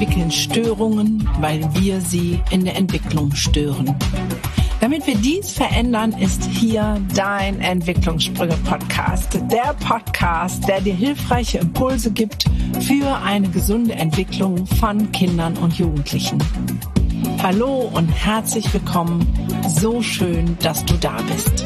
entwickeln Störungen, weil wir sie in der Entwicklung stören. Damit wir dies verändern, ist hier dein Entwicklungssprünge-Podcast. Der Podcast, der dir hilfreiche Impulse gibt für eine gesunde Entwicklung von Kindern und Jugendlichen. Hallo und herzlich willkommen. So schön, dass du da bist.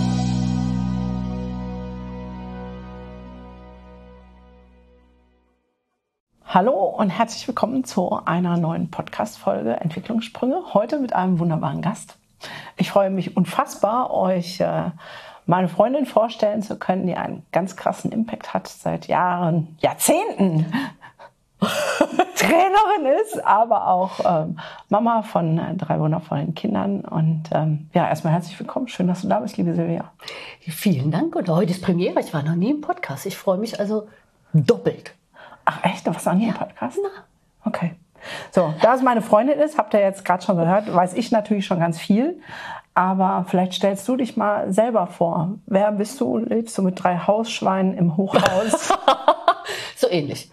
Hallo und herzlich willkommen zu einer neuen Podcast-Folge Entwicklungssprünge. Heute mit einem wunderbaren Gast. Ich freue mich unfassbar, euch meine Freundin vorstellen zu können, die einen ganz krassen Impact hat, seit Jahren, Jahrzehnten Trainerin ist, aber auch Mama von 3 wundervollen Kindern. Und erstmal herzlich willkommen. Schön, dass du da bist, liebe Silvia. Vielen Dank. Und heute ist Premiere. Ich war noch nie im Podcast. Ich freue mich also doppelt. Ach echt? Du warst noch nie im Podcast? Na. Okay. So, da es meine Freundin ist, habt ihr jetzt gerade schon gehört, weiß ich natürlich schon ganz viel. Aber vielleicht stellst du dich mal selber vor. Wer bist du? Lebst du mit 3 Hausschweinen im Hochhaus? So ähnlich.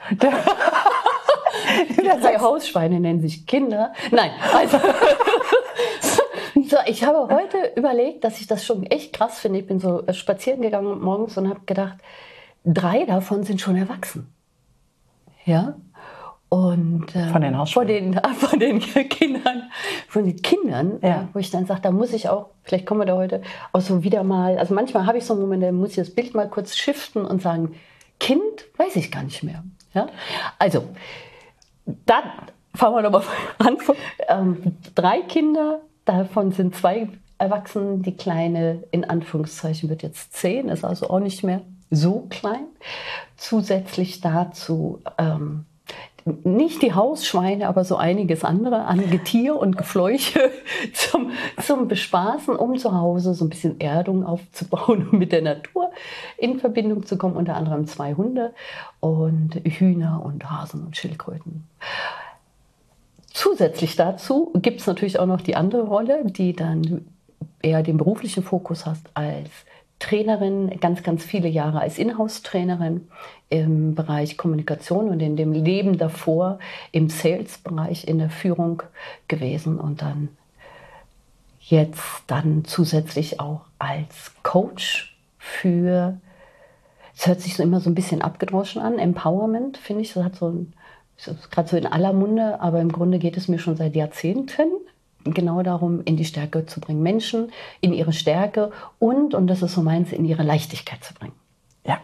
3 Hausschweine nennen sich Kinder. Nein, also so, ich habe heute überlegt, dass ich das schon echt krass finde. Ich bin so spazieren gegangen morgens und habe gedacht, 3 davon sind schon erwachsen. Ja. Und von den Hausschweinen. Von den Kindern, ja. Wo ich dann sage, da muss ich auch, vielleicht kommen wir da heute auch so wieder mal, also manchmal habe ich so einen Moment, da muss ich das Bild mal kurz shiften und sagen, Kind, weiß ich gar nicht mehr. Ja? Also, da fangen wir nochmal an. 3 Kinder, davon sind 2 erwachsen. Die Kleine, in Anführungszeichen, wird jetzt 10, ist also auch nicht mehr so klein. Zusätzlich dazu nicht die Hausschweine, aber so einiges andere an Getier und Gefleuche zum Bespaßen, um zu Hause so ein bisschen Erdung aufzubauen und mit der Natur in Verbindung zu kommen. Unter anderem 2 Hunde und Hühner und Hasen und Schildkröten. Zusätzlich dazu gibt es natürlich auch noch die andere Rolle, die dann eher den beruflichen Fokus hat als Trainerin, ganz, ganz viele Jahre als Inhouse-Trainerin im Bereich Kommunikation und in dem Leben davor im Sales-Bereich in der Führung gewesen und dann jetzt dann zusätzlich auch als Coach für, es hört sich so immer so ein bisschen abgedroschen an, Empowerment, finde ich, das hat so ein, ist gerade so in aller Munde, aber im Grunde geht es mir schon seit Jahrzehnten genau darum, in die Stärke zu bringen. Menschen in ihre Stärke und das ist so meins, in ihre Leichtigkeit zu bringen. Ja.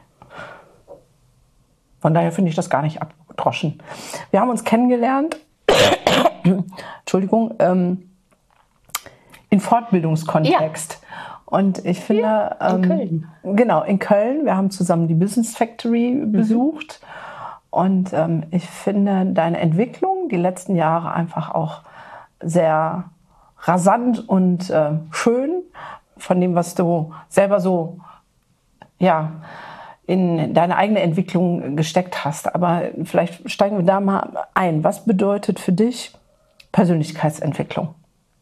Von daher finde ich das gar nicht abgedroschen. Wir haben uns kennengelernt, Entschuldigung, in Fortbildungskontext. Ja. Und ich finde, in Köln. Genau, in Köln. Wir haben zusammen die Business Factory besucht. Und ich finde deine Entwicklung die letzten Jahre einfach auch sehr rasant und schön von dem, was du selber so in deine eigene Entwicklung gesteckt hast. Aber vielleicht steigen wir da mal ein. Was bedeutet für dich Persönlichkeitsentwicklung?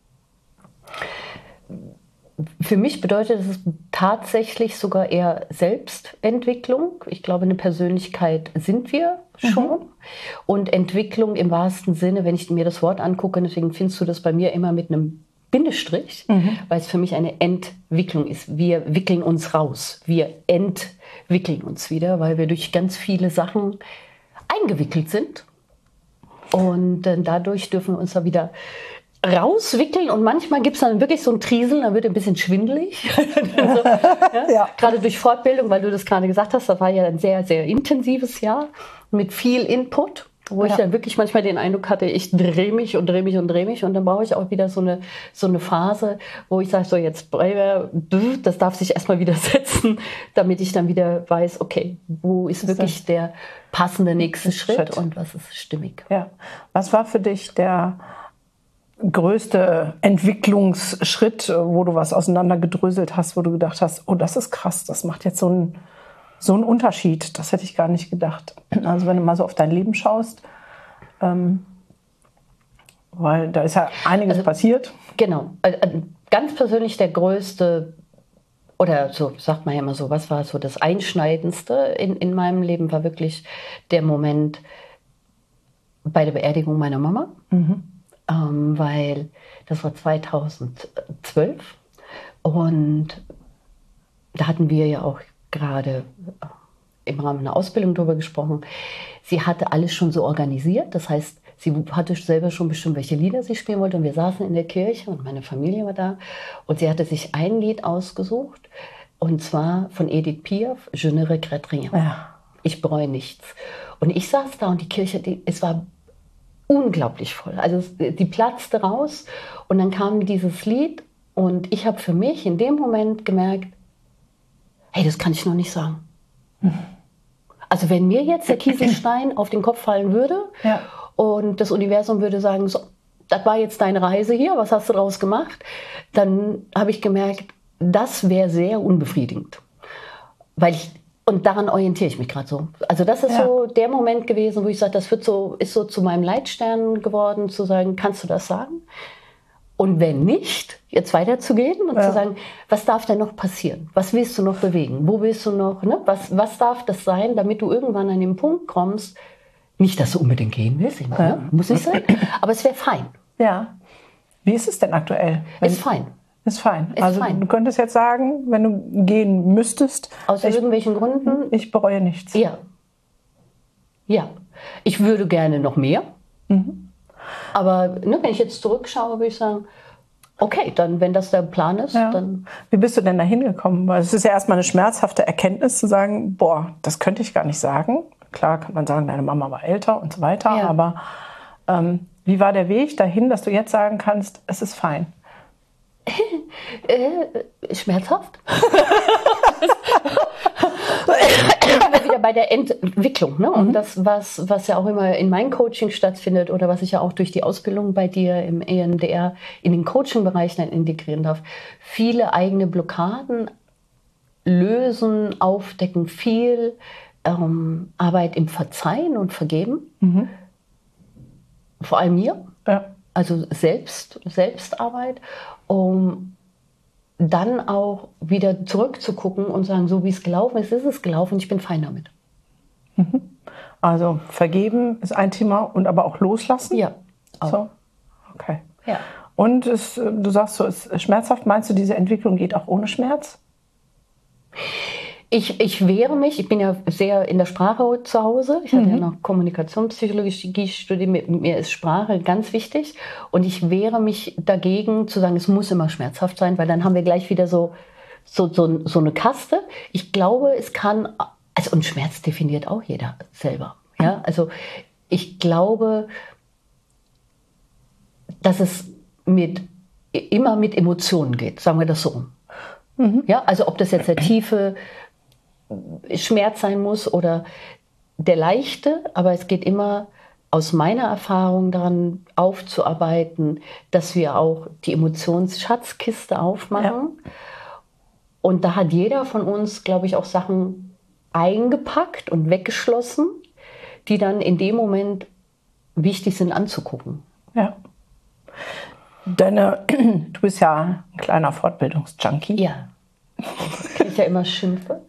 Für mich bedeutet es tatsächlich sogar eher Selbstentwicklung. Ich glaube, eine Persönlichkeit sind wir schon. Und Entwicklung im wahrsten Sinne, wenn ich mir das Wort angucke, deswegen findest du das bei mir immer mit einem Bindestrich, weil es für mich eine Entwicklung ist. Wir wickeln uns raus, wir entwickeln uns wieder, weil wir durch ganz viele Sachen eingewickelt sind. Und dadurch dürfen wir uns da wieder rauswickeln und manchmal gibt es dann wirklich so ein Trieseln, dann wird ein bisschen schwindelig. So, ja. Gerade durch Fortbildung, weil du das gerade gesagt hast, das war ja ein sehr, sehr intensives Jahr mit viel Input, wo ich dann wirklich manchmal den Eindruck hatte, ich drehe mich und drehe mich und drehe mich und dann brauche ich auch wieder so eine Phase, wo ich sage, so jetzt, das darf sich erstmal wieder setzen, damit ich dann wieder weiß, okay, wo ist wirklich der passende nächste Schritt und was ist stimmig. Ja. Was war für dich der größte Entwicklungsschritt, wo du was auseinandergedröselt hast, wo du gedacht hast, oh, das ist krass, das macht jetzt so einen Unterschied, das hätte ich gar nicht gedacht. Also wenn du mal so auf dein Leben schaust, weil da ist ja einiges passiert. Genau, ganz persönlich der größte, oder so sagt man ja immer so, was war so das Einschneidendste in meinem Leben, war wirklich der Moment, bei der Beerdigung meiner Mama, weil das war 2012 und da hatten wir ja auch gerade im Rahmen einer Ausbildung darüber gesprochen. Sie hatte alles schon so organisiert, das heißt, sie hatte selber schon bestimmt, welche Lieder sie spielen wollte und wir saßen in der Kirche und meine Familie war da und sie hatte sich ein Lied ausgesucht und zwar von Edith Piaf, Je ne regrette rien. Ja. Ich bereue nichts. Und ich saß da und die Kirche, es war unglaublich voll. Also die platzte raus und dann kam dieses Lied und ich habe für mich in dem Moment gemerkt, hey, das kann ich noch nicht sagen. Also wenn mir jetzt der Kieselstein auf den Kopf fallen würde und das Universum würde sagen, so, das war jetzt deine Reise hier, was hast du daraus gemacht? Dann habe ich gemerkt, das wäre sehr unbefriedigend. Und daran orientiere ich mich gerade so. Also das ist so der Moment gewesen, wo ich sage, das ist so zu meinem Leitstern geworden, zu sagen, kannst du das sagen? Und wenn nicht, jetzt weiterzugehen und zu sagen, was darf denn noch passieren? Was willst du noch bewegen? Wo willst du noch, ne? Was darf das sein, damit du irgendwann an den Punkt kommst, nicht, dass du unbedingt gehen willst, ich meine, muss nicht sein, aber es wäre fein. Ja. Wie ist es denn aktuell? Ist fein. Ist fein. Also du könntest jetzt sagen, wenn du gehen müsstest. Aus irgendwelchen Gründen? Ich bereue nichts. Ja. Ja. Ich würde gerne noch mehr. Aber ne, wenn ich jetzt zurückschaue, würde ich sagen, okay, dann, wenn das der Plan ist, dann... Wie bist du denn da hingekommen? Weil es ist ja erstmal eine schmerzhafte Erkenntnis zu sagen, boah, das könnte ich gar nicht sagen. Klar kann man sagen, deine Mama war älter und so weiter. Ja. Aber wie war der Weg dahin, dass du jetzt sagen kannst, es ist fein? Schmerzhaft. Wieder bei der Entwicklung, ne? Und das, was ja auch immer in meinem Coaching stattfindet oder was ich ja auch durch die Ausbildung bei dir im EMDR in den Coaching-Bereich dann integrieren darf. Viele eigene Blockaden lösen, aufdecken, viel Arbeit im Verzeihen und Vergeben. Vor allem mir. Ja. Also Selbstarbeit, um dann auch wieder zurückzugucken und sagen, so wie es gelaufen ist es gelaufen, ich bin fein damit. Also vergeben ist ein Thema und aber auch loslassen? Ja. Auch. So. Okay. Ja. Und du sagst so, es ist schmerzhaft. Meinst du, diese Entwicklung geht auch ohne Schmerz? Ich wehre mich, ich bin ja sehr in der Sprache zu Hause. Ich hatte ja noch Kommunikationspsychologie studiert, mir ist Sprache ganz wichtig. Und ich wehre mich dagegen zu sagen, es muss immer schmerzhaft sein, weil dann haben wir gleich wieder so eine Kaste. Ich glaube, es kann, also und Schmerz definiert auch jeder selber. Ja? Also ich glaube, dass es immer mit Emotionen geht, sagen wir das so. Ja, also ob das jetzt der tiefe Schmerz sein muss oder der leichte, aber es geht immer aus meiner Erfahrung daran aufzuarbeiten, dass wir auch die Emotionsschatzkiste aufmachen. Ja. Und da hat jeder von uns, glaube ich, auch Sachen eingepackt und weggeschlossen, die dann in dem Moment wichtig sind anzugucken. Ja. Du bist ja ein kleiner Fortbildungsjunkie. Ja. Ich ja immer schimpfe.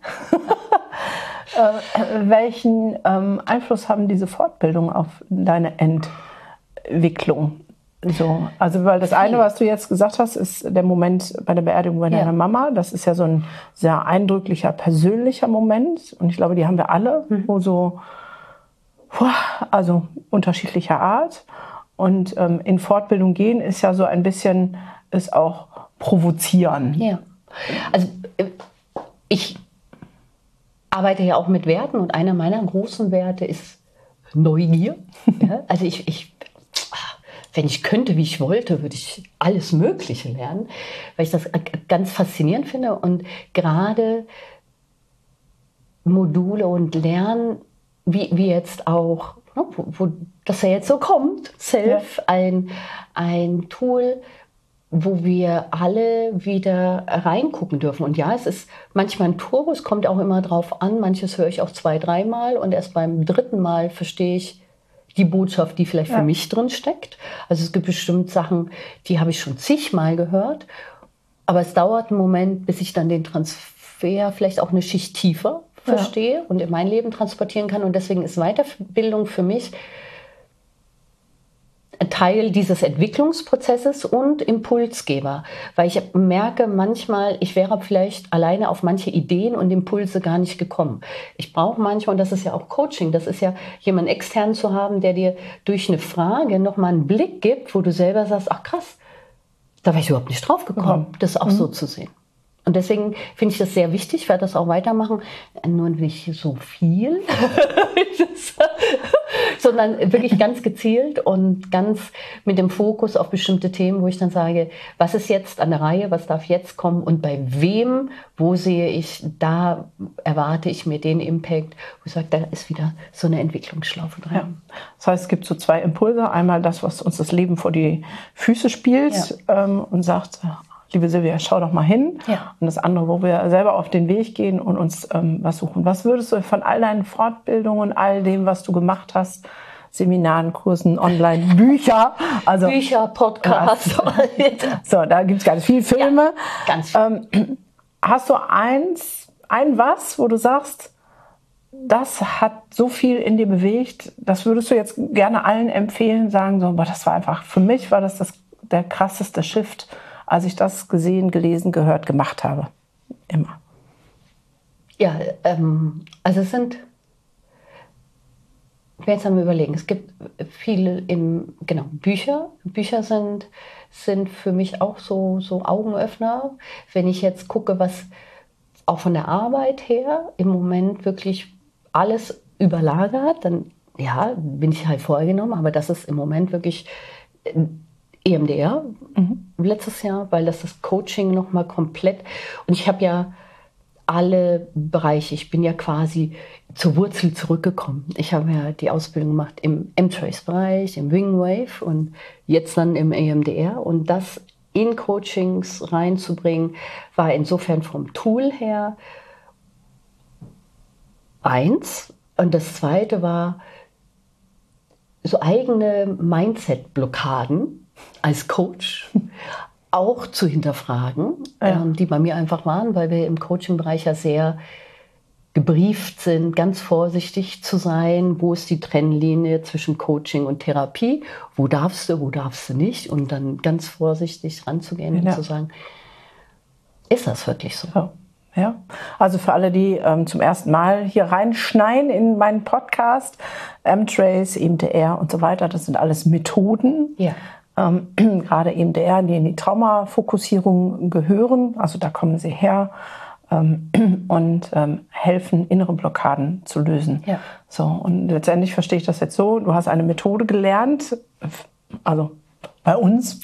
Welchen Einfluss haben diese Fortbildungen auf deine Entwicklung? So, also weil das eine, was du jetzt gesagt hast, ist der Moment bei der Beerdigung bei deiner Mama. Das ist ja so ein sehr eindrücklicher, persönlicher Moment. Und ich glaube, die haben wir alle, wo so, also unterschiedlicher Art. Und in Fortbildung gehen ist ja so ein bisschen, ist auch provozieren. Ja. Also ich arbeite ja auch mit Werten und einer meiner großen Werte ist Neugier. Ja, also wenn ich könnte, wie ich wollte, würde ich alles Mögliche lernen, weil ich das ganz faszinierend finde und gerade Module und Lernen, wie jetzt auch, wo das ja jetzt so kommt, Self, ein Tool, wo wir alle wieder reingucken dürfen. Und ja, es ist manchmal ein Turbo, es kommt auch immer drauf an. Manches höre ich auch 2-3 Mal und erst beim 3. Mal verstehe ich die Botschaft, die vielleicht für mich drin steckt. Also es gibt bestimmt Sachen, die habe ich schon zigmal gehört. Aber es dauert einen Moment, bis ich dann den Transfer vielleicht auch eine Schicht tiefer verstehe und in mein Leben transportieren kann. Und deswegen ist Weiterbildung für mich Teil dieses Entwicklungsprozesses und Impulsgeber, weil ich merke manchmal, ich wäre vielleicht alleine auf manche Ideen und Impulse gar nicht gekommen. Ich brauche manchmal, und das ist ja auch Coaching, das ist ja jemanden extern zu haben, der dir durch eine Frage nochmal einen Blick gibt, wo du selber sagst, ach krass, da wäre ich überhaupt nicht drauf gekommen, das auch so zu sehen. Und deswegen finde ich das sehr wichtig, ich werde das auch weitermachen, nur nicht so viel, sondern wirklich ganz gezielt und ganz mit dem Fokus auf bestimmte Themen, wo ich dann sage, was ist jetzt an der Reihe, was darf jetzt kommen und bei wem, wo sehe ich, da erwarte ich mir den Impact, wo ich sage, da ist wieder so eine Entwicklungsschlaufe drin. Ja. Das heißt, es gibt so 2 Impulse. Einmal das, was uns das Leben vor die Füße spielt und sagt, liebe Silvia, schau doch mal hin. Ja. Und das andere, wo wir selber auf den Weg gehen und uns was suchen. Was würdest du von all deinen Fortbildungen, all dem, was du gemacht hast, Seminaren, Kursen, Online, Bücher, also Bücher, Podcasts. So, da gibt es ganz viele Filme. Ja, ganz viel. Hast du ein was, wo du sagst, das hat so viel in dir bewegt, das würdest du jetzt gerne allen empfehlen, sagen so, boah, das war einfach, für mich war das der krasseste Shift, als ich das gesehen, gelesen, gehört, gemacht habe. Immer. Ja, also es sind, ich werde jetzt einmal überlegen, es gibt viele Bücher. Bücher sind für mich auch so Augenöffner. Wenn ich jetzt gucke, was auch von der Arbeit her im Moment wirklich alles überlagert, dann ja, bin ich halt vorgenommen, aber das ist im Moment wirklich EMDR letztes Jahr, weil das Coaching nochmal komplett, und ich habe ja alle Bereiche, ich bin ja quasi zur Wurzel zurückgekommen. Ich habe ja die Ausbildung gemacht im M-Trace-Bereich, im Wingwave und jetzt dann im EMDR, und das in Coachings reinzubringen, war insofern vom Tool her eins, und das zweite war so eigene Mindset-Blockaden als Coach auch zu hinterfragen, die bei mir einfach waren, weil wir im Coaching-Bereich ja sehr gebrieft sind, ganz vorsichtig zu sein, wo ist die Trennlinie zwischen Coaching und Therapie, wo darfst du nicht, und dann ganz vorsichtig ranzugehen und zu sagen, ist das wirklich so? Ja, also für alle, die zum ersten Mal hier reinschneien in meinen Podcast, M-Trace, EMDR und so weiter, das sind alles Methoden. Ja. Gerade EMDR, die in die Traumafokussierung gehören, also da kommen sie her und helfen, innere Blockaden zu lösen. Ja. So, und letztendlich verstehe ich das jetzt so, du hast eine Methode gelernt, also bei uns,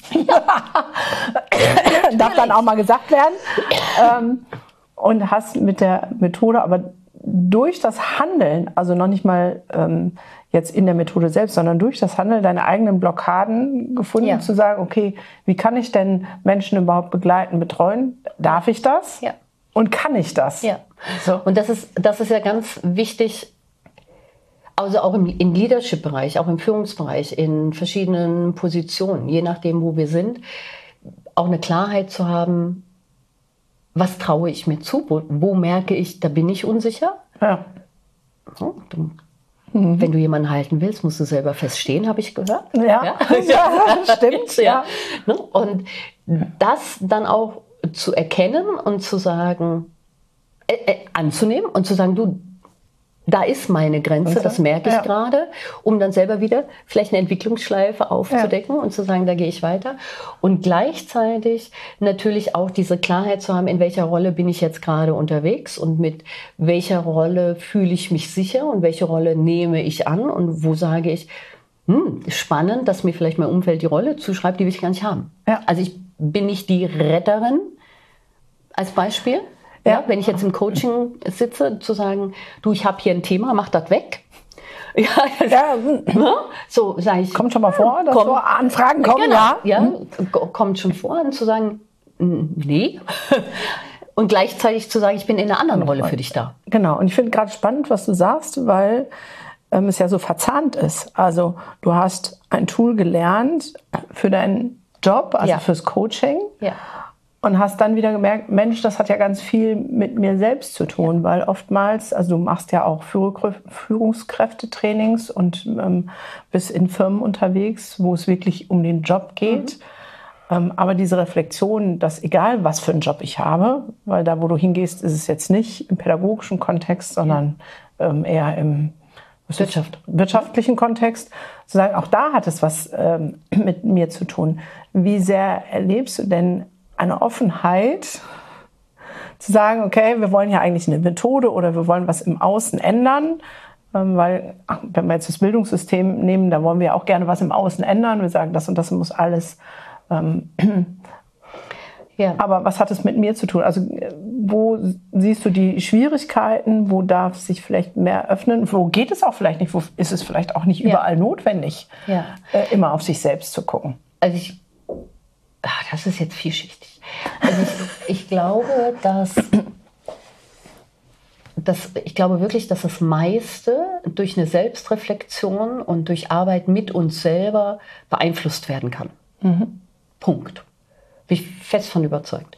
darf dann auch mal gesagt werden, und hast mit der Methode aber durch das Handeln, also noch nicht mal jetzt in der Methode selbst, sondern durch das Handeln deine eigenen Blockaden gefunden, zu sagen, okay, wie kann ich denn Menschen überhaupt begleiten, betreuen? Darf ich das? Ja. Und kann ich das? Ja. So. Und das ist ja ganz wichtig, also auch im Leadership-Bereich, auch im Führungsbereich, in verschiedenen Positionen, je nachdem, wo wir sind, auch eine Klarheit zu haben, was traue ich mir zu, wo merke ich, da bin ich unsicher. Ja. Wenn du jemanden halten willst, musst du selber feststehen, habe ich gehört. Ja, stimmt. Ja. Und das dann auch zu erkennen und zu sagen, anzunehmen und zu sagen, du, da ist meine Grenze, das merke ich gerade, um dann selber wieder vielleicht eine Entwicklungsschleife aufzudecken und zu sagen, da gehe ich weiter. Und gleichzeitig natürlich auch diese Klarheit zu haben, in welcher Rolle bin ich jetzt gerade unterwegs und mit welcher Rolle fühle ich mich sicher und welche Rolle nehme ich an und wo sage ich, spannend, dass mir vielleicht mein Umfeld die Rolle zuschreibt, die will ich gar nicht haben. Ja. Also ich bin nicht die Retterin als Beispiel. Ja, wenn ich jetzt im Coaching sitze, zu sagen, du, ich habe hier ein Thema, mach das weg. So sage ich. Kommt schon mal vor, dass so Anfragen kommen, kommt schon vor, und zu sagen, nee. Und gleichzeitig zu sagen, ich bin in einer anderen Rolle für dich da. Genau, und ich finde gerade spannend, was du sagst, weil es ja so verzahnt ist. Also du hast ein Tool gelernt für deinen Job, also fürs Coaching. Ja. Und hast dann wieder gemerkt, Mensch, das hat ja ganz viel mit mir selbst zu tun, weil oftmals, also du machst ja auch Führungskräftetrainings und bist in Firmen unterwegs, wo es wirklich um den Job geht. Aber diese Reflexion, dass egal was für einen Job ich habe, weil da, wo du hingehst, ist es jetzt nicht im pädagogischen Kontext, sondern eher im wirtschaftlichen Kontext, zu sagen, auch da hat es was mit mir zu tun. Wie sehr erlebst du denn eine Offenheit, zu sagen, okay, wir wollen ja eigentlich eine Methode oder wir wollen was im Außen ändern, weil, wenn wir jetzt das Bildungssystem nehmen, da wollen wir auch gerne was im Außen ändern. Wir sagen, das und das muss alles. Ja. Aber was hat es mit mir zu tun? Also wo siehst du die Schwierigkeiten? Wo darf sich vielleicht mehr öffnen? Wo geht es auch vielleicht nicht? Wo ist es vielleicht auch nicht überall notwendig, immer auf sich selbst zu gucken? Also das ist jetzt vielschichtig. Also ich glaube, ich glaube wirklich, dass das meiste durch eine Selbstreflexion und durch Arbeit mit uns selber beeinflusst werden kann. Punkt. Bin ich fest von überzeugt.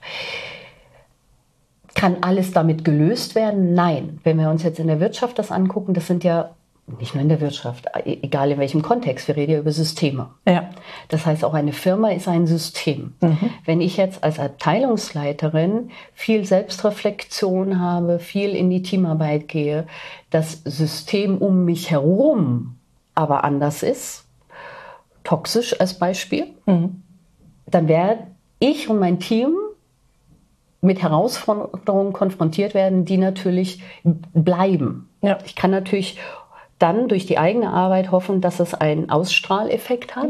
Kann alles damit gelöst werden? Nein. Wenn wir uns jetzt in der Wirtschaft das angucken, das sind ja nicht nur in der Wirtschaft, egal in welchem Kontext, wir reden ja über Systeme. Ja. Das heißt, auch eine Firma ist ein System. Wenn ich jetzt als Abteilungsleiterin viel Selbstreflexion habe, viel in die Teamarbeit gehe, das System um mich herum aber anders ist, toxisch als Beispiel, dann werde ich und mein Team mit Herausforderungen konfrontiert werden, die natürlich bleiben. Ja. Ich kann natürlich dann durch die eigene Arbeit hoffen, dass es einen Ausstrahleffekt hat.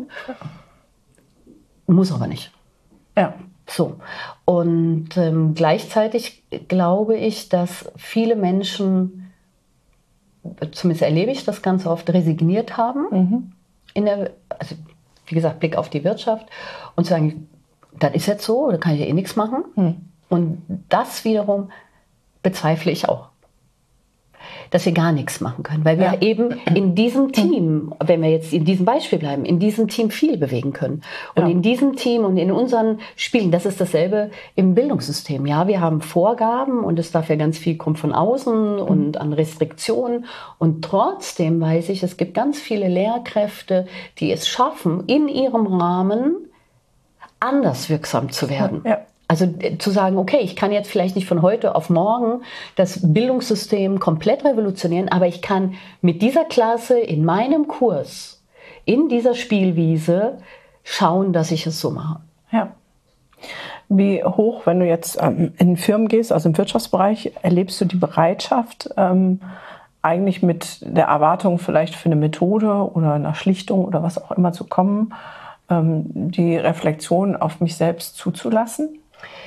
Muss aber nicht. Ja. So. Und gleichzeitig glaube ich, dass viele Menschen, zumindest erlebe ich das ganz oft, resigniert haben. Also wie gesagt, Blick auf die Wirtschaft und sagen, das ist jetzt so, da kann ich ja eh nichts machen. Und das wiederum bezweifle ich auch, dass wir gar nichts machen können, weil wir eben in diesem Team, wenn wir jetzt in diesem Beispiel bleiben, in diesem Team viel bewegen können. Und in diesem Team und in unseren Spielen, das ist dasselbe im Bildungssystem. Ja, wir haben Vorgaben und es darf ja ganz viel kommen von außen und an Restriktionen. Und trotzdem weiß ich, es gibt ganz viele Lehrkräfte, die es schaffen, in ihrem Rahmen anders wirksam zu werden. Ja. Also zu sagen, okay, ich kann jetzt vielleicht nicht von heute auf morgen das Bildungssystem komplett revolutionieren, aber ich kann mit dieser Klasse in meinem Kurs, in dieser Spielwiese schauen, dass ich es so mache. Ja. Wie hoch, wenn du jetzt in Firmen gehst, also im Wirtschaftsbereich, erlebst du die Bereitschaft, eigentlich mit der Erwartung vielleicht für eine Methode oder einer Schlichtung oder was auch immer zu kommen, die Reflexion auf mich selbst zuzulassen?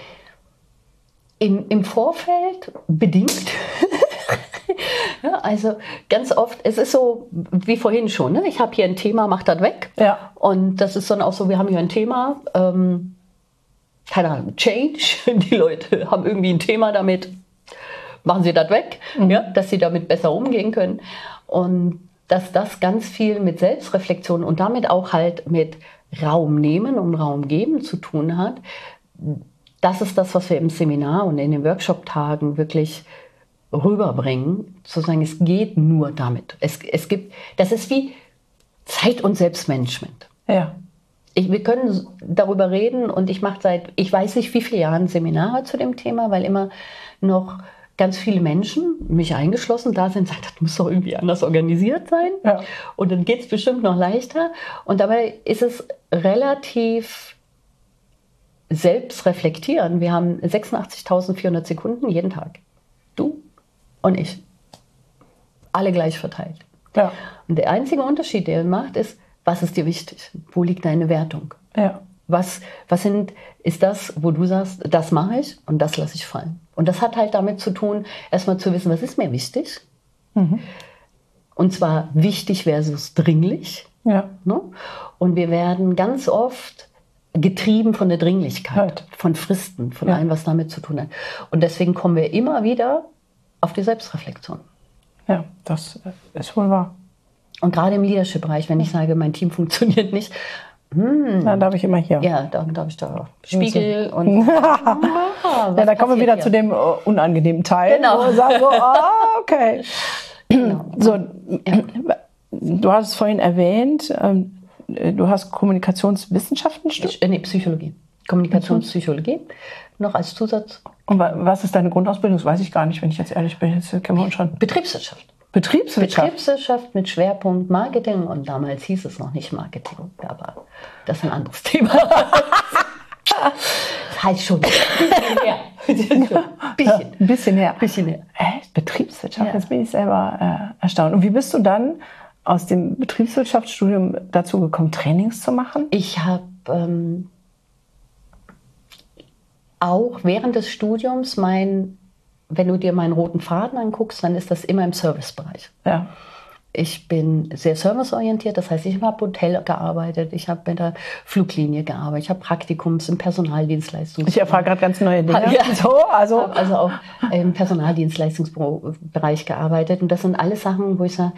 Im Vorfeld bedingt. Ja, also ganz oft, es ist so wie vorhin schon, ne? Ich habe hier ein Thema, mach das weg. Ja. Und das ist dann auch so, wir haben hier ein Thema, keine Ahnung, Change. Die Leute haben irgendwie ein Thema damit, machen sie das weg, ja, dass sie damit besser umgehen können. Und dass das ganz viel mit Selbstreflexion und damit auch halt mit Raum nehmen und Raum geben zu tun hat. Das ist das, was wir im Seminar und in den Workshop-Tagen wirklich rüberbringen, zu sagen, es geht nur damit. Es gibt, das ist wie Zeit- und Selbstmanagement. Ja. Wir können darüber reden und ich mache seit, ich weiß nicht wie viele Jahren Seminare zu dem Thema, weil immer noch ganz viele Menschen, mich eingeschlossen, da sind, sagen, das muss doch irgendwie anders organisiert sein. Ja. Und dann geht es bestimmt noch leichter. Und dabei ist es relativ selbst reflektieren. Wir haben 86.400 Sekunden jeden Tag. Du und ich. Alle gleich verteilt. Ja. Und der einzige Unterschied, der macht, ist, was ist dir wichtig? Wo liegt deine Wertung? Ja. Was ist das, wo du sagst, das mache ich und das lasse ich fallen? Und das hat halt damit zu tun, erstmal zu wissen, was ist mir wichtig? Und zwar wichtig versus dringlich. Ja. Ne? Und wir werden ganz oft getrieben von der Dringlichkeit, von Fristen, von allem, was damit zu tun hat. Und deswegen kommen wir immer wieder auf die Selbstreflexion. Ja, das ist wohl wahr. Und gerade im Leadership-Bereich, wenn ich sage, mein Team funktioniert nicht, Dann darf ich immer hier. Ja, da habe ich da Spiegel und ja, da kommen wir wieder zu dem unangenehmen Teil. Genau. Wo wir sagen so, okay. Genau. So, du hast es vorhin erwähnt, du hast Kommunikationswissenschaften studiert? Nee, Psychologie. Kommunikationspsychologie, noch als Zusatz. Und was ist deine Grundausbildung? Das weiß ich gar nicht, wenn ich jetzt ehrlich bin. Jetzt kennen wir uns schon. Betriebswirtschaft. Betriebswirtschaft Mit Schwerpunkt Marketing. Und damals hieß es noch nicht Marketing, aber das ist ein anderes Thema. Das heißt schon. Ein bisschen her. Echt? Betriebswirtschaft, ja. Jetzt bin ich selber erstaunt. Und wie bist du dann aus dem Betriebswirtschaftsstudium dazu gekommen, Trainings zu machen? Ich habe auch während des Studiums wenn du dir meinen roten Faden anguckst, dann ist das immer im Servicebereich. Ja. Ich bin sehr serviceorientiert, das heißt, ich habe im Hotel gearbeitet, ich habe bei der Fluglinie gearbeitet, ich habe Praktikums im Personaldienstleistungsbereich. Ich erfahre gerade ganz neue Dinge. Ja, also auch im Personaldienstleistungsbereich gearbeitet. Und das sind alles Sachen, wo ich sage,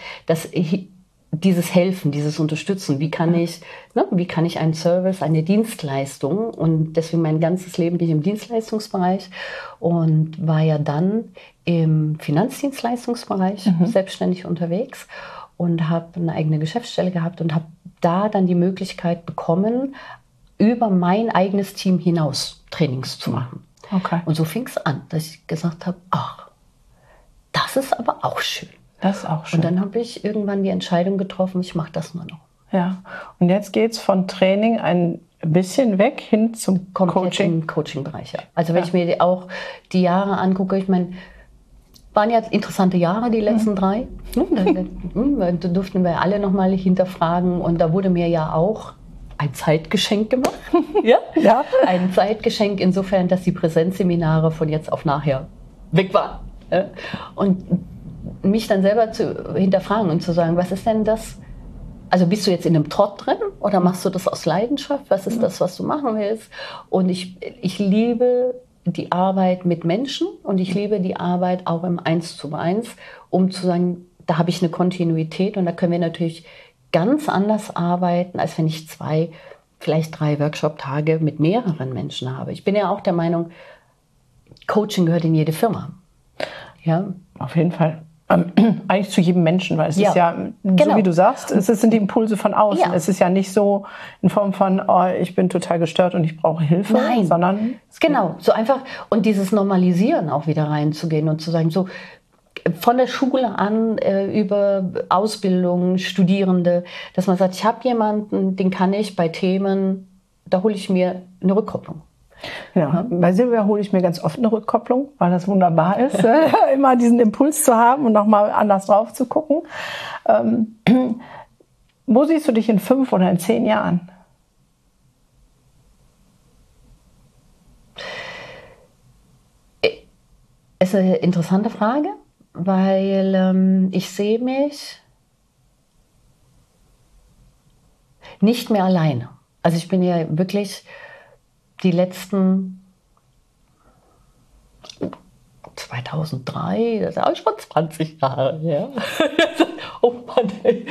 dieses Helfen, dieses Unterstützen, wie kann ich einen Service, eine Dienstleistung, und deswegen mein ganzes Leben bin ich im Dienstleistungsbereich und war ja dann im Finanzdienstleistungsbereich selbstständig unterwegs und habe eine eigene Geschäftsstelle gehabt und habe da dann die Möglichkeit bekommen, über mein eigenes Team hinaus Trainings zu machen. Okay. Und so fing es an, dass ich gesagt habe, ach, das ist aber auch schön. Das ist auch schön. Und dann habe ich irgendwann die Entscheidung getroffen, ich mache das nur noch. Ja, und jetzt geht es von Training ein bisschen weg hin zum Coaching. Im Coaching-Bereich, ja. Also wenn ich mir auch die Jahre angucke, ich meine, waren ja interessante Jahre, die letzten 3. Da durften wir alle nochmal hinterfragen und da wurde mir ja auch ein Zeitgeschenk gemacht. Ja. Ein Zeitgeschenk insofern, dass die Präsenzseminare von jetzt auf nachher weg waren. Und mich dann selber zu hinterfragen und zu sagen, was ist denn das? Also bist du jetzt in einem Trott drin oder machst du das aus Leidenschaft? Was ist das, was du machen willst? Und ich liebe die Arbeit mit Menschen und ich liebe die Arbeit auch im 1:1, um zu sagen, da habe ich eine Kontinuität und da können wir natürlich ganz anders arbeiten, als wenn ich 2, vielleicht 3 Workshop-Tage mit mehreren Menschen habe. Ich bin ja auch der Meinung, Coaching gehört in jede Firma. Ja. Auf jeden Fall. Eigentlich zu jedem Menschen, weil es ist ja, so wie du sagst, es sind die Impulse von außen. Ja. Es ist ja nicht so in Form von, oh, ich bin total gestört und ich brauche Hilfe, sondern... Genau, so einfach. Und dieses Normalisieren auch wieder reinzugehen und zu sagen, so von der Schule an über Ausbildung, Studierende, dass man sagt, ich habe jemanden, den kann ich bei Themen, da hole ich mir eine Rückkopplung. Ja, bei Silvia hole ich mir ganz oft eine Rückkopplung, weil das wunderbar ist, immer diesen Impuls zu haben und nochmal anders drauf zu gucken. Wo siehst du dich in 5 oder in 10 Jahren? Es ist eine interessante Frage, weil ich sehe mich nicht mehr alleine. Also ich bin ja wirklich die letzten 2003, das ist auch schon 20 Jahre her. Oh Mann, ey.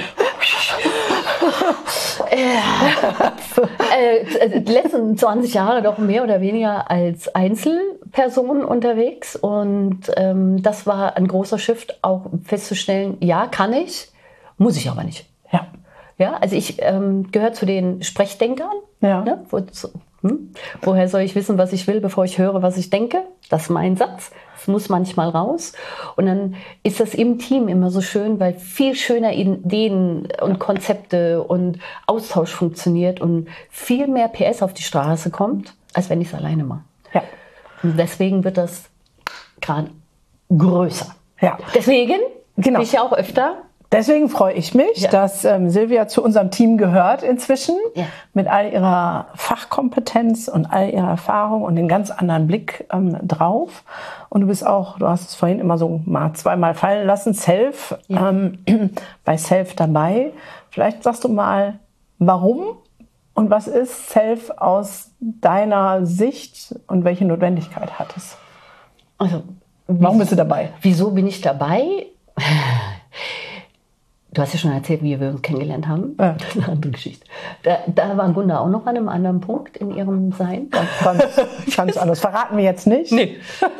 Die letzten 20 Jahre doch mehr oder weniger als Einzelperson unterwegs und das war ein großer Shift, auch festzustellen, ja, kann ich, muss ich aber nicht. Ja, also ich gehöre zu den Sprechdenkern. Ja. Ne? Woher soll ich wissen, was ich will, bevor ich höre, was ich denke? Das ist mein Satz. Das muss manchmal raus. Und dann ist das im Team immer so schön, weil viel schöner Ideen und Konzepte und Austausch funktioniert und viel mehr PS auf die Straße kommt, als wenn ich es alleine mache. Ja. Und deswegen wird das gerade größer. Ja. Deswegen bin ich ja auch öfter. Deswegen freue ich mich, dass Silvia zu unserem Team gehört inzwischen, mit all ihrer Fachkompetenz und all ihrer Erfahrung und den ganz anderen Blick drauf. Und du bist auch, du hast es vorhin immer so mal 2-mal fallen lassen, Self, bei Self dabei. Vielleicht sagst du mal, warum und was ist Self aus deiner Sicht und welche Notwendigkeit hat es? Also, warum bist du dabei? Wieso bin ich dabei? Du hast ja schon erzählt, wie wir uns kennengelernt haben. Ja. Das ist eine andere Geschichte. Da war Gunda auch noch an einem anderen Punkt in ihrem Sein. Ganz anders. Verraten wir jetzt nicht. Nee.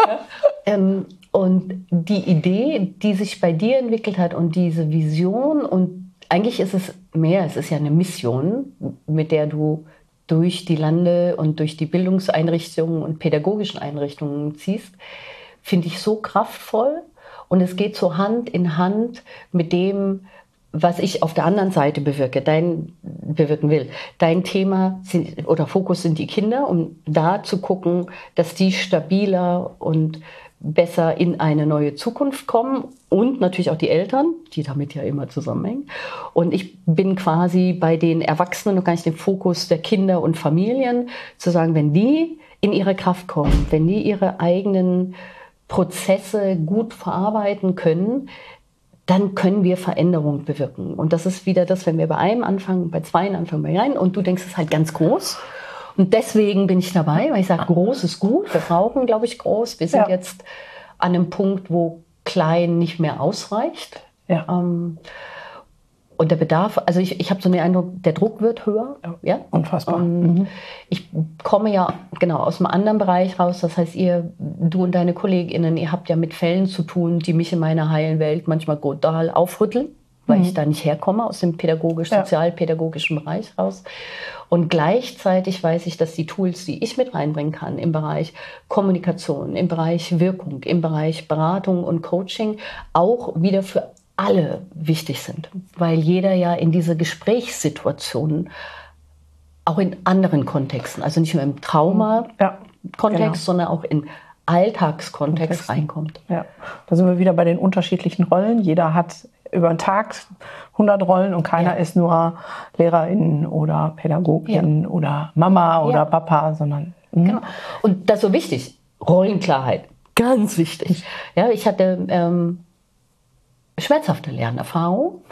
Und die Idee, die sich bei dir entwickelt hat und diese Vision, und eigentlich ist es mehr, es ist ja eine Mission, mit der du durch die Lande und durch die Bildungseinrichtungen und pädagogischen Einrichtungen ziehst, finde ich so kraftvoll. Und es geht so Hand in Hand mit dem, was ich auf der anderen Seite bewirken will. Dein Thema oder Fokus sind die Kinder, um da zu gucken, dass die stabiler und besser in eine neue Zukunft kommen, und natürlich auch die Eltern, die damit ja immer zusammenhängen. Und ich bin quasi bei den Erwachsenen noch gar nicht den Fokus der Kinder und Familien, zu sagen, wenn die in ihre Kraft kommen, wenn die ihre eigenen Prozesse gut verarbeiten können, dann können wir Veränderung bewirken. Und das ist wieder das, wenn wir bei einem anfangen, bei zweien anfangen, bei einem, und du denkst, es ist halt ganz groß. Und deswegen bin ich dabei, weil ich sage, groß ist gut. Wir brauchen, glaube ich, groß. Wir sind jetzt an einem Punkt, wo klein nicht mehr ausreicht. Ja. Und der Bedarf, also ich habe so den Eindruck, der Druck wird höher. Ja? Unfassbar. Ich komme ja genau aus einem anderen Bereich raus. Das heißt, du und deine KollegInnen, ihr habt ja mit Fällen zu tun, die mich in meiner heilen Welt manchmal total aufrütteln, weil ich da nicht herkomme, aus dem sozialpädagogischen Bereich raus. Und gleichzeitig weiß ich, dass die Tools, die ich mit reinbringen kann im Bereich Kommunikation, im Bereich Wirkung, im Bereich Beratung und Coaching auch wieder für alle wichtig sind, weil jeder ja in diese Gesprächssituationen auch in anderen Kontexten, also nicht nur im Trauma-Kontext, sondern auch in Alltagskontext reinkommt. Ja, da sind wir wieder bei den unterschiedlichen Rollen. Jeder hat über den Tag 100 Rollen und keiner ist nur Lehrerin oder Pädagogin oder Mama oder Papa, sondern... Genau. Und das ist so wichtig, Rollenklarheit, ganz wichtig. Ja, ich hatte schmerzhafte Lernerfahrung.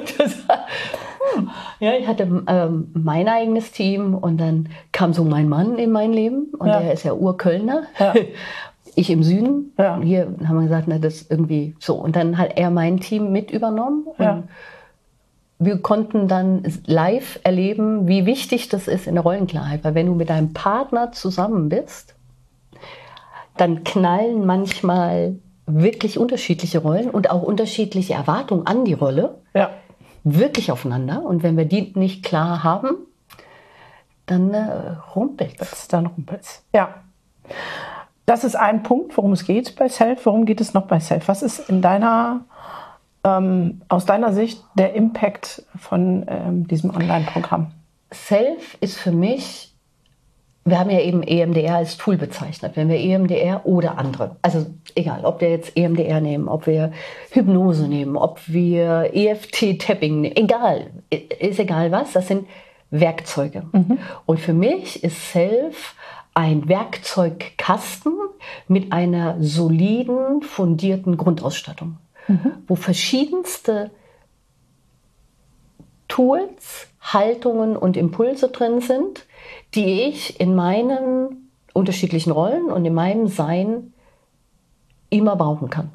Ich hatte mein eigenes Team, und dann kam so mein Mann in mein Leben, und der ist ja Urkölner. Ja. Ich im Süden. Ja. Hier haben wir gesagt, das ist irgendwie so. Und dann hat er mein Team mit übernommen. Und wir konnten dann live erleben, wie wichtig das ist in der Rollenklarheit. Weil wenn du mit deinem Partner zusammen bist, dann knallen manchmal wirklich unterschiedliche Rollen und auch unterschiedliche Erwartungen an die Rolle wirklich aufeinander. Und wenn wir die nicht klar haben, dann rumpelt's. Ja. Das ist ein Punkt, worum es geht bei Self. Worum geht es noch bei Self? Was ist aus deiner Sicht der Impact von diesem Online-Programm? Self ist für mich, wir haben ja eben EMDR als Tool bezeichnet. Wenn wir EMDR oder andere, also egal, ob wir jetzt EMDR nehmen, ob wir Hypnose nehmen, ob wir EFT-Tapping nehmen, ist egal was, das sind Werkzeuge. Und für mich ist Self ein Werkzeugkasten mit einer soliden, fundierten Grundausstattung, wo verschiedenste Tools, Haltungen und Impulse drin sind, die ich in meinen unterschiedlichen Rollen und in meinem Sein immer brauchen kann.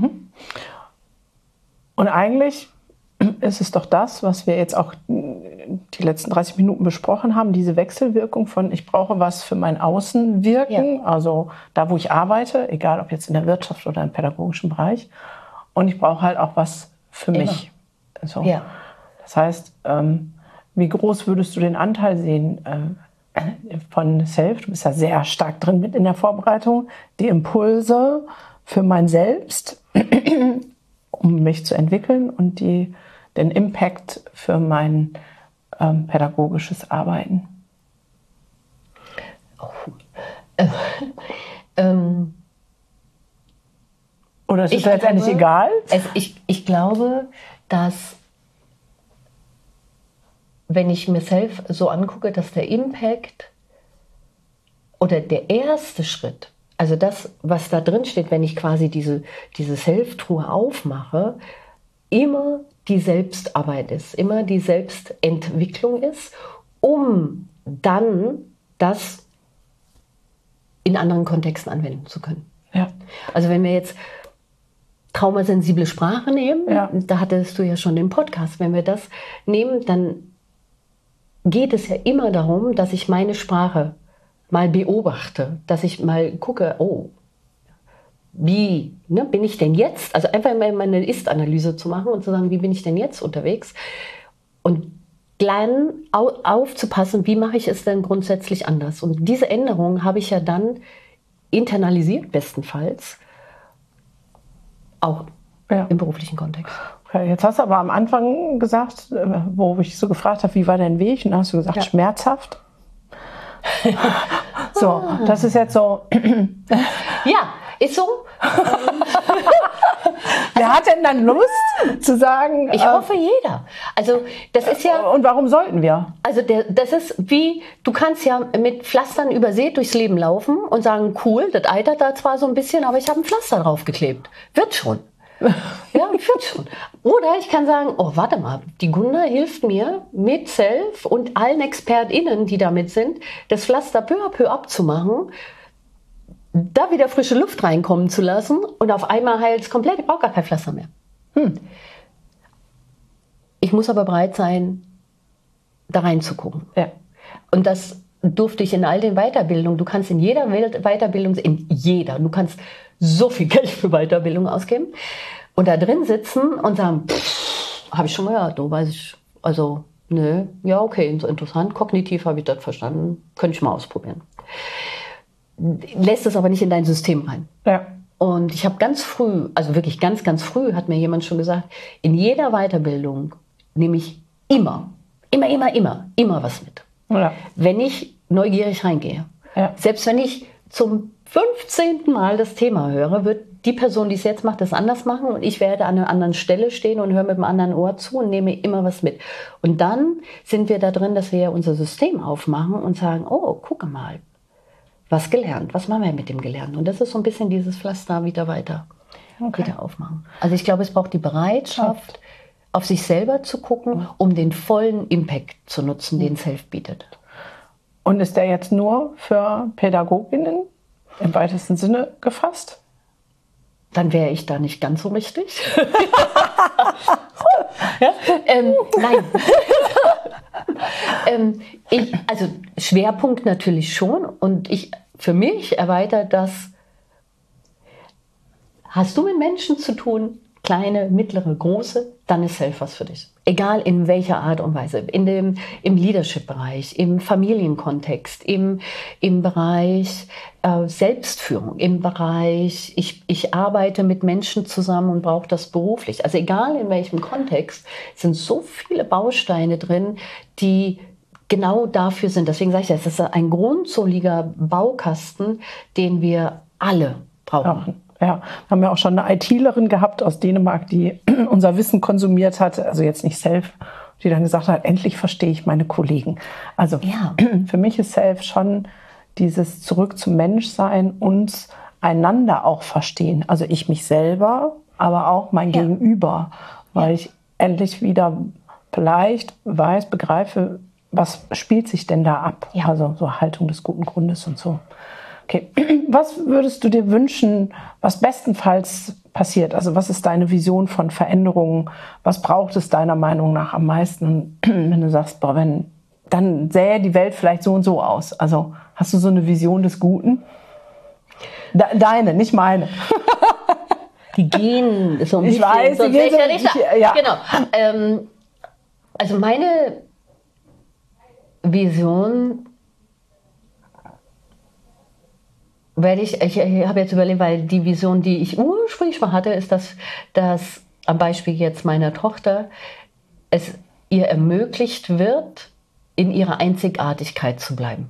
Und eigentlich ist es doch das, was wir jetzt auch die letzten 30 Minuten besprochen haben, diese Wechselwirkung von ich brauche was für mein Außenwirken, also da, wo ich arbeite, egal ob jetzt in der Wirtschaft oder im pädagogischen Bereich, und ich brauche halt auch was für mich. So. Ja. Das heißt, wie groß würdest du den Anteil sehen von Self? Du bist ja sehr stark drin mit in der Vorbereitung, die Impulse für mein Selbst, um mich zu entwickeln, und den Impact für mein pädagogisches Arbeiten. Oder ist es letztendlich egal? Ich glaube, dass, wenn ich mir Self so angucke, dass der Impact oder der erste Schritt, also das, was da drin steht, wenn ich quasi diese Self-Truhe aufmache, immer die Selbstarbeit ist, immer die Selbstentwicklung ist, um dann das in anderen Kontexten anwenden zu können. Ja. Also wenn wir jetzt traumasensible Sprache nehmen, da hattest du ja schon den Podcast, wenn wir das nehmen, dann geht es ja immer darum, dass ich meine Sprache mal beobachte, dass ich mal gucke, wie bin ich denn jetzt? Also einfach mal meine Ist-Analyse zu machen und zu sagen, wie bin ich denn jetzt unterwegs? Und dann aufzupassen, wie mache ich es denn grundsätzlich anders? Und diese Änderung habe ich ja dann internalisiert, bestenfalls, auch im beruflichen Kontext. Okay, jetzt hast du aber am Anfang gesagt, wo ich so gefragt habe, wie war dein Weg? Und dann hast du gesagt, schmerzhaft. So, das ist jetzt so. Ja, ist so. Wer hat denn dann Lust zu sagen? Ich hoffe, jeder. Also das ist ja. Und warum sollten wir? Also das ist wie, du kannst ja mit Pflastern übersät durchs Leben laufen und sagen, cool, das eitert da zwar so ein bisschen, aber ich habe ein Pflaster draufgeklebt. Wird schon. Ja, wird schon. Oder ich kann sagen, warte mal, die Gunda hilft mir mit Self und allen ExpertInnen, die damit sind, das Pflaster peu à peu abzumachen, da wieder frische Luft reinkommen zu lassen und auf einmal heilt es komplett. Ich brauche gar kein Pflaster mehr. Ich muss aber bereit sein, da reinzugucken. Ja. Und das durfte ich in all den Weiterbildungen. Du kannst in jeder Weiterbildung, du kannst so viel Geld für Weiterbildung ausgeben und da drin sitzen und sagen, habe ich schon mal gehört, weiß ich, also, nö, ja, okay, interessant, kognitiv habe ich das verstanden, könnte ich mal ausprobieren. Lässt es aber nicht in dein System rein. Ja. Und ich habe ganz früh, also wirklich ganz, ganz früh, hat mir jemand schon gesagt, in jeder Weiterbildung nehme ich immer was mit. Ja. Wenn ich neugierig reingehe. Ja. Selbst wenn ich zum 15. Mal das Thema höre, wird die Person, die es jetzt macht, das anders machen und ich werde an einer anderen Stelle stehen und höre mit dem anderen Ohr zu und nehme immer was mit. Und dann sind wir da drin, dass wir ja unser System aufmachen und sagen, gucke mal, was gelernt, was machen wir mit dem Gelernten? Und das ist so ein bisschen dieses Pflaster wieder aufmachen. Also ich glaube, es braucht die Bereitschaft, auf sich selber zu gucken, um den vollen Impact zu nutzen, den Self bietet. Und ist der jetzt nur für Pädagoginnen im weitesten Sinne gefasst? Dann wäre ich da nicht ganz so richtig. Nein. Also Schwerpunkt natürlich schon. Und für mich erweitert das, hast du mit Menschen zu tun, kleine, mittlere, große, dann ist Self was für dich. Egal in welcher Art und Weise. Im Leadership-Bereich, im Familienkontext, im Bereich Selbstführung, im Bereich, ich arbeite mit Menschen zusammen und brauche das beruflich. Also egal in welchem Kontext, sind so viele Bausteine drin, die genau dafür sind. Deswegen sage ich, das ist ein grundsolider Baukasten, den wir alle brauchen. Ja, wir haben ja auch schon eine ITlerin gehabt aus Dänemark, die unser Wissen konsumiert hat, also jetzt nicht Self, die dann gesagt hat, endlich verstehe ich meine Kollegen. Also für mich ist Self schon dieses Zurück zum Menschsein und einander auch verstehen. Also ich mich selber, aber auch mein Gegenüber, weil ich endlich wieder vielleicht begreife, was spielt sich denn da ab? Ja. Also so Haltung des guten Grundes und so. Okay, was würdest du dir wünschen, was bestenfalls passiert? Also was ist deine Vision von Veränderungen? Was braucht es deiner Meinung nach am meisten, wenn du sagst, dann sähe die Welt vielleicht so und so aus? Also hast du so eine Vision des Guten? Deine, nicht meine. Die gehen so ein bisschen. Ich weiß, die gehen so, genau. Also meine Vision ich habe jetzt überlegt, weil die Vision, die ich ursprünglich mal hatte, ist, dass am Beispiel jetzt meiner Tochter es ihr ermöglicht wird, in ihrer Einzigartigkeit zu bleiben.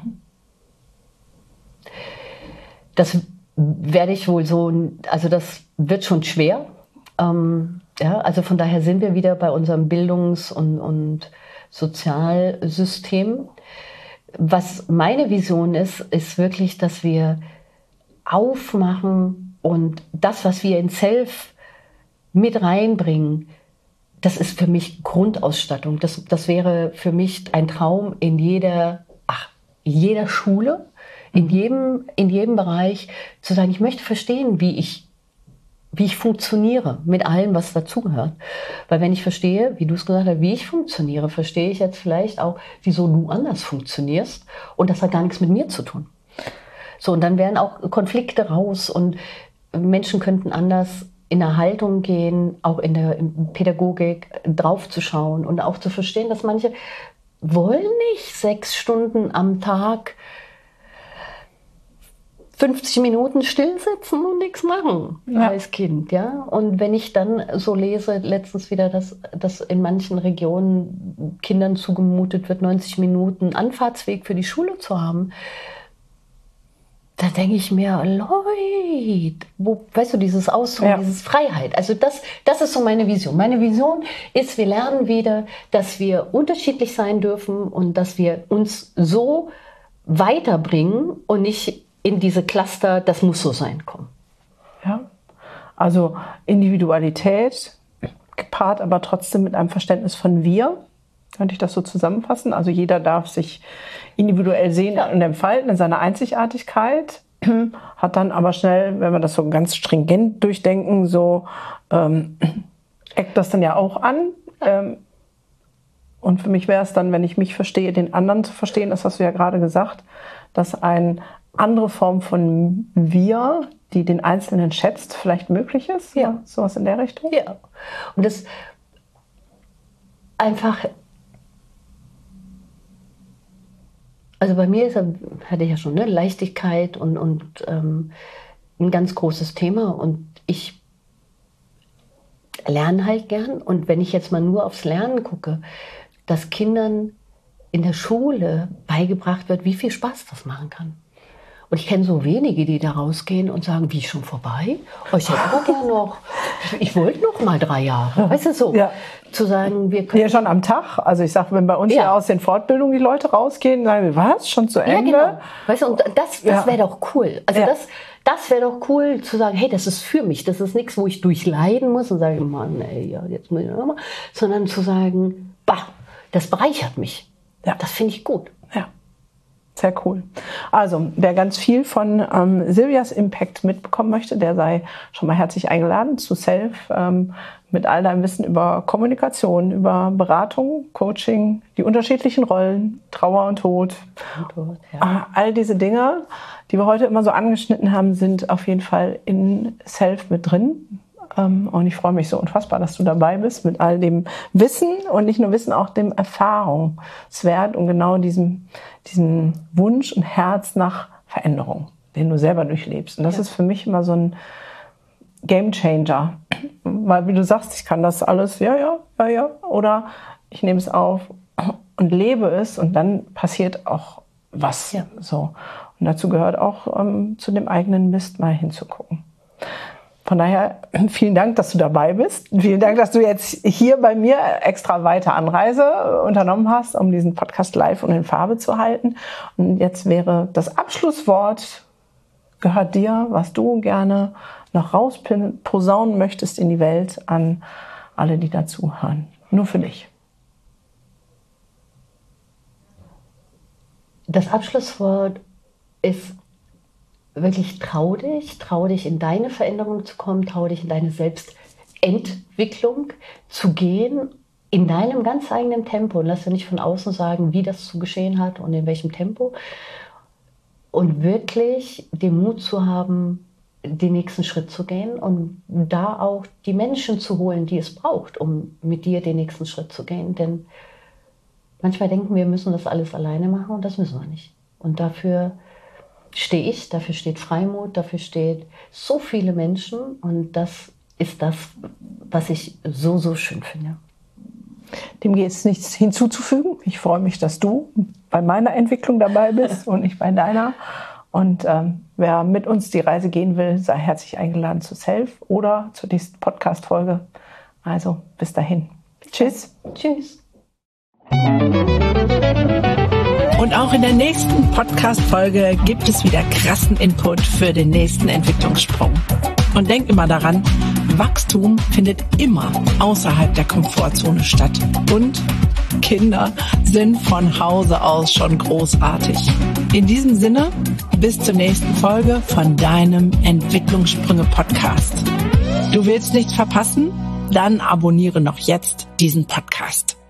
Das werde ich wohl so, also das wird schon schwer. Also von daher sind wir wieder bei unserem Bildungs- und Sozialsystem. Was meine Vision ist wirklich, dass wir aufmachen und das, was wir in Self mit reinbringen, das ist für mich Grundausstattung. Das wäre für mich ein Traum in jeder Schule, in jedem Bereich, zu sagen, ich möchte verstehen, wie ich wie ich funktioniere, mit allem, was dazugehört. Weil wenn ich verstehe, wie du es gesagt hast, wie ich funktioniere, verstehe ich jetzt vielleicht auch, wieso du anders funktionierst. Und das hat gar nichts mit mir zu tun. So, und dann wären auch Konflikte raus und Menschen könnten anders in der Haltung gehen, auch in der Pädagogik draufzuschauen und auch zu verstehen, dass manche wollen nicht 6 Stunden am Tag 50 Minuten still sitzen und nichts machen als Kind, ja. Und wenn ich dann so lese, letztens wieder, dass in manchen Regionen Kindern zugemutet wird, 90 Minuten Anfahrtsweg für die Schule zu haben, da denke ich mir, Leute, weißt du, dieses Ausdruck, dieses Freiheit. Also das ist so meine Vision. Meine Vision ist, wir lernen wieder, dass wir unterschiedlich sein dürfen und dass wir uns so weiterbringen und nicht in diese Cluster, das muss so sein, kommen. Ja, also Individualität gepaart, aber trotzdem mit einem Verständnis von wir. Könnte ich das so zusammenfassen? Also jeder darf sich individuell sehen und entfalten in seiner Einzigartigkeit, hat dann aber schnell, wenn wir das so ganz stringent durchdenken, so eckt das dann ja auch an. Und für mich wäre es dann, wenn ich mich verstehe, den anderen zu verstehen, das hast du ja gerade gesagt, dass eine andere Form von wir, die den Einzelnen schätzt, vielleicht möglich ist? Ja. Sowas in der Richtung? Ja. Und das einfach, also bei mir hatte ich ja schon Leichtigkeit und ein ganz großes Thema und ich lerne halt gern. Und wenn ich jetzt mal nur aufs Lernen gucke, dass Kindern in der Schule beigebracht wird, wie viel Spaß das machen kann. Und ich kenne so wenige, die da rausgehen und sagen, wie, schon vorbei? Oh, ich hätte aber gerne noch, ich wollte noch mal 3 Jahre. Weißt du, so zu sagen, wir können... Ja, schon am Tag. Also ich sage, wenn bei uns ja aus den Fortbildungen die Leute rausgehen, sagen wir, was, schon zu Ende? Ja, genau. Weißt du, und das wäre doch cool. Also das wäre doch cool zu sagen, hey, das ist für mich. Das ist nichts, wo ich durchleiden muss und sage, Mann, ey, ja, jetzt muss ich nochmal. Sondern zu sagen, bah, das bereichert mich. Ja. Das finde ich gut. Ja. Sehr cool. Also, wer ganz viel von Silvias Impact mitbekommen möchte, der sei schon mal herzlich eingeladen zu Self mit all deinem Wissen über Kommunikation, über Beratung, Coaching, die unterschiedlichen Rollen, Trauer und Tod. All diese Dinge, die wir heute immer so angeschnitten haben, sind auf jeden Fall in Self mit drin. Und ich freue mich so unfassbar, dass du dabei bist mit all dem Wissen und nicht nur Wissen, auch dem Erfahrungswert und genau diesem Wunsch und Herz nach Veränderung, den du selber durchlebst. Und das ist für mich immer so ein Gamechanger, weil wie du sagst, ich kann das alles, ja, oder ich nehme es auf und lebe es und dann passiert auch was. Ja. So. Und dazu gehört auch zu dem eigenen Mist mal hinzugucken. Von daher vielen Dank, dass du dabei bist. Vielen Dank, dass du jetzt hier bei mir extra weite Anreise unternommen hast, um diesen Podcast live und in Farbe zu halten. Und jetzt wäre das Abschlusswort, gehört dir, was du gerne noch rausposaunen möchtest in die Welt an alle, die dazu hören. Nur für dich. Das Abschlusswort ist wirklich trau dich in deine Veränderung zu kommen, trau dich in deine Selbstentwicklung zu gehen, in deinem ganz eigenen Tempo und lass dir nicht von außen sagen, wie das zu geschehen hat und in welchem Tempo und wirklich den Mut zu haben, den nächsten Schritt zu gehen und da auch die Menschen zu holen, die es braucht, um mit dir den nächsten Schritt zu gehen, denn manchmal denken wir müssen das alles alleine machen und das müssen wir nicht und dafür stehe ich, dafür steht Freimut, dafür steht so viele Menschen und das ist das, was ich so, so schön finde. Dem geht es nichts hinzuzufügen. Ich freue mich, dass du bei meiner Entwicklung dabei bist und ich bei deiner. Und wer mit uns die Reise gehen will, sei herzlich eingeladen zu Self oder zur nächsten Podcast-Folge. Also bis dahin. Tschüss. Tschüss. Und auch in der nächsten Podcast-Folge gibt es wieder krassen Input für den nächsten Entwicklungssprung. Und denk immer daran, Wachstum findet immer außerhalb der Komfortzone statt. Und Kinder sind von Hause aus schon großartig. In diesem Sinne, bis zur nächsten Folge von deinem Entwicklungssprünge-Podcast. Du willst nichts verpassen? Dann abonniere noch jetzt diesen Podcast.